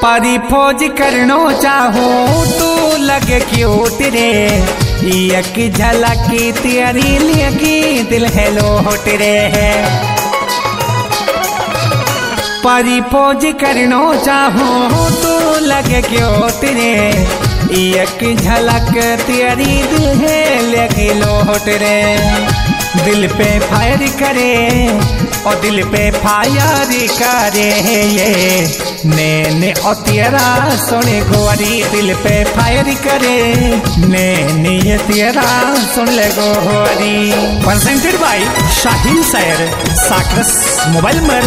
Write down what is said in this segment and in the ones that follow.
परी फौज करनो चाहो तू लगे क्यूट रे, एक झलक तेरी लगी दिल है लोट रे। परी फौज करनो चाहो तू लगे क्यूट रे, एक झलक तेरी दिल है लगी लोट रे। दिल पे फायर करे और दिल पे फायर करे ये नैने और तेरा सोने गोरी, दिल पे फायर करे नैने ये तेरा सुन ले गोरी। प्रेजेंटेड बाय शाहीन शायर साकरस। मोबाइल नंबर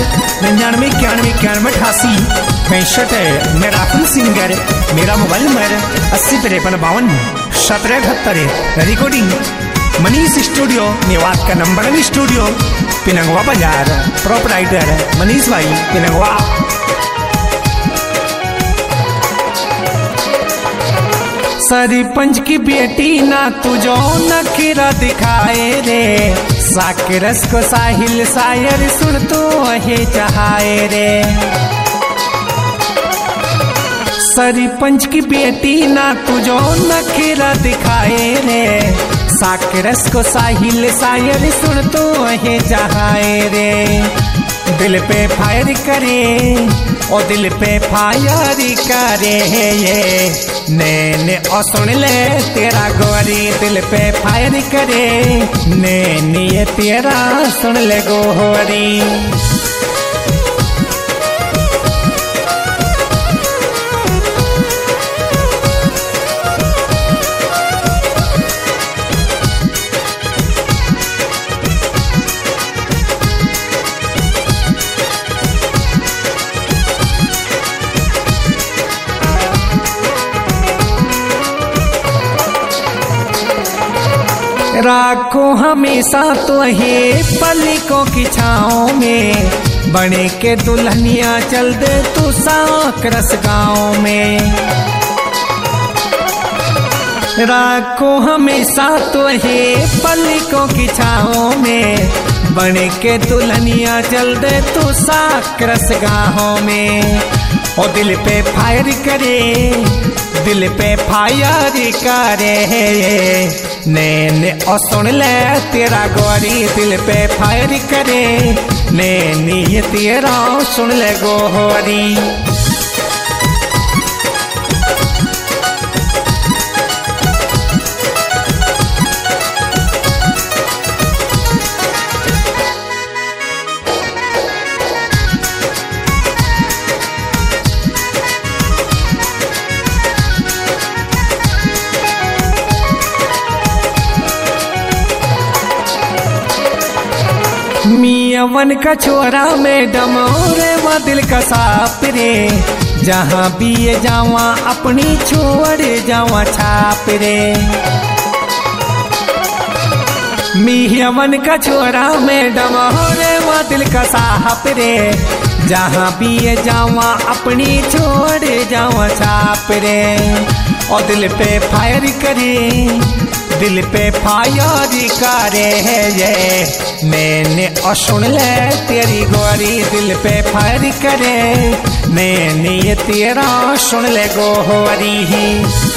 9991918865 है। मैं राहुल सिंगर, मेरा mobile number 8053521778। Recording Manish studio Mewat का नंबर 1 स्टूडियो पिनंगवा बाजार। प्रोपराइटर मनीष भाई पिनंगवा। सरपंच की बेटी ना तुझो नखरा दिखाए रे, साकरस को साहिल शायर सुन तो है चाहे रे। सरपंच की बेटी ना तुझो नखरा दिखाए रे, साकरस को साहिल शायर सुन तो है चाहे रे। दिल पे फायर करे और दिल पे फायर करे ये नैने और सुन ले तेरा गोरी, दिल पे फायर करे नैने ये तेरा सुन ले गोरी। राखो हमेशा तो है पलकों की छाँव में, बने के दुल्हनिया चल दे तू साकरस गाँव में। राखो हमेशा तो है पलकों की छाँव में, बने के दुल्हनिया चल दे तू साकरस गाँव में। और दिल पे फायर करे, दिल पे फायर करे नैने और सुन ले तेरा गोरी, दिल पे फायर करे नैने ये तेरा सुन ले गोरी। मियावन का छोरा में डमोरे व दिल का साप रे, जहाँ भी ये जावा अपनी छोड़ जावा छाप रे। मियावन का छोरा में डमोरे व दिल का साप रे, जहाँ भी ये जावा अपनी छोड़ जावा छाप रे। और दिल पे फायर करे, दिल पे फायर करे ये नैने और सुन ले तेरी गोरी, दिल पे फायर करे नैने ये तेरा सुन ले गोरी।